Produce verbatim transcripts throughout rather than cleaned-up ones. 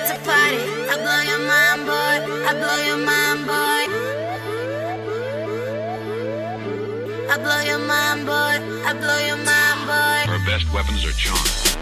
at the party. I blow your mind, boy. I blow your mind, boy. I blow your mind, boy. I blow your mind, boy. Our best weapons are charm.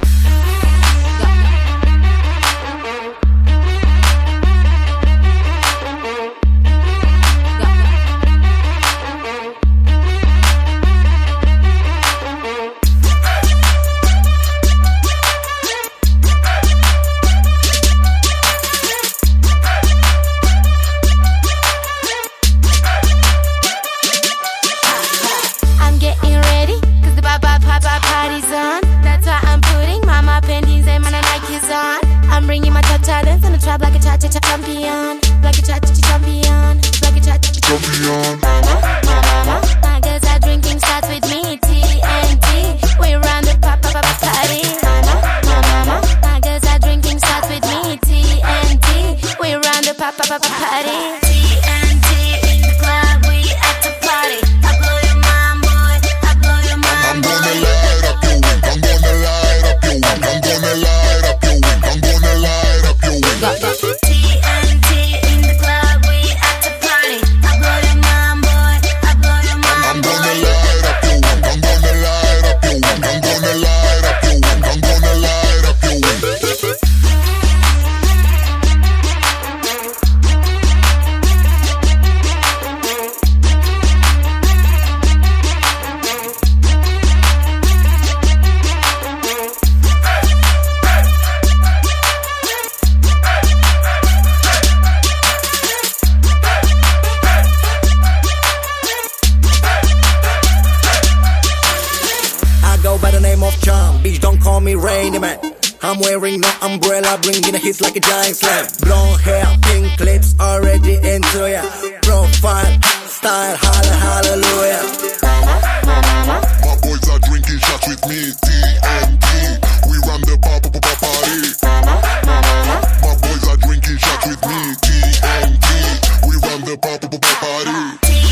Party's on. That's why I'm putting mama panties and my Nikes on. I'm bringing my top talents in the trap like a cha-cha-cha champion. Like a cha-cha-cha champion. Like a cha-cha-cha champion. Mama, my mama. My girls are drinking shots with me. T N T. We run the pop pop pop party. Mama, my mama. My girls are drinking shots with me. T N T. We run the pop pop pop party. T N T in the club. We at the party. I blow your mind, boy. I blow your mind. I'm gonna light up your week. I'm gonna light up your week. I'm gonna light up your week. I'm gonna light up your week. T N T in the club, we at the party. I blow your mind, boy. I blow your mind, I'm boy. gonna light up your week. I'm gonna light up your week. I'm gonna light up your week. I'm gonna light up your week. By the name of Charm, bitch don't call me Rainy Man. I'm wearing no umbrella, bringing the hits like a giant slam. Blonde hair, pink lips, already into ya. Profile, style, holla, hallelujah. My boys are drinking shots with me, T N T. We run the pop pop pop party. My boys are drinking shots with me, T N T. We run the pop pop pop party.